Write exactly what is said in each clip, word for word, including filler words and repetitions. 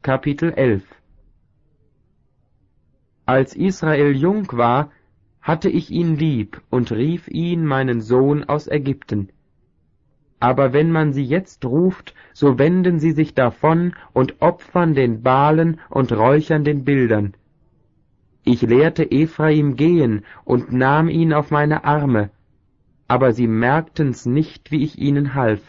Kapitel elf. Als Israel jung war, hatte ich ihn lieb und rief ihn meinen Sohn aus Ägypten. Aber wenn man sie jetzt ruft, so wenden sie sich davon und opfern den Balen und räuchern den Bildern. Ich lehrte Ephraim gehen und nahm ihn auf meine Arme, aber sie merkten's nicht, wie ich ihnen half.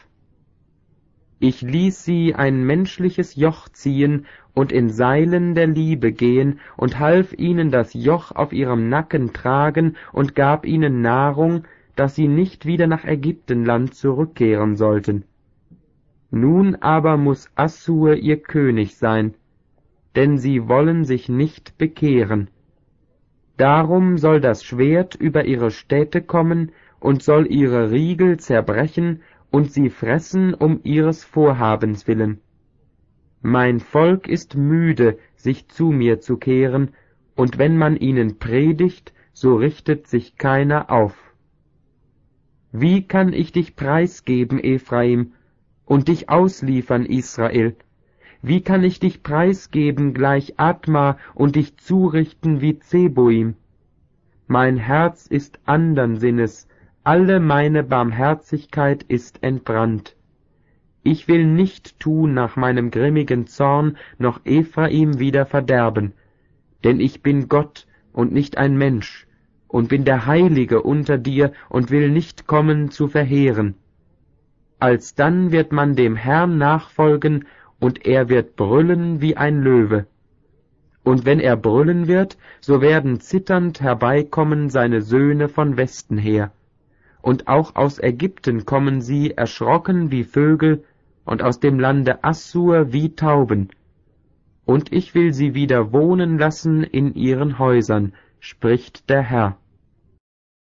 Ich ließ sie ein menschliches Joch ziehen und in Seilen der Liebe gehen und half ihnen das Joch auf ihrem Nacken tragen und gab ihnen Nahrung, dass sie nicht wieder nach Ägyptenland zurückkehren sollten. Nun aber muß Assur ihr König sein, denn sie wollen sich nicht bekehren. Darum soll das Schwert über ihre Städte kommen und soll ihre Riegel zerbrechen und sie fressen um ihres Vorhabens willen. Mein Volk ist müde, sich zu mir zu kehren, und wenn man ihnen predigt, so richtet sich keiner auf. Wie kann ich dich preisgeben, Ephraim, und dich ausliefern, Israel? Wie kann ich dich preisgeben gleich Adma und dich zurichten wie Zeboim? Mein Herz ist andern Sinnes, alle meine Barmherzigkeit ist entbrannt. Ich will nicht tun nach meinem grimmigen Zorn, noch Ephraim wieder verderben, denn ich bin Gott und nicht ein Mensch, und bin der Heilige unter dir und will nicht kommen zu verheeren. Alsdann wird man dem Herrn nachfolgen, und er wird brüllen wie ein Löwe. Und wenn er brüllen wird, so werden zitternd herbeikommen seine Söhne von Westen her. Und auch aus Ägypten kommen sie erschrocken wie Vögel, und aus dem Lande Assur wie Tauben. Und ich will sie wieder wohnen lassen in ihren Häusern, spricht der Herr.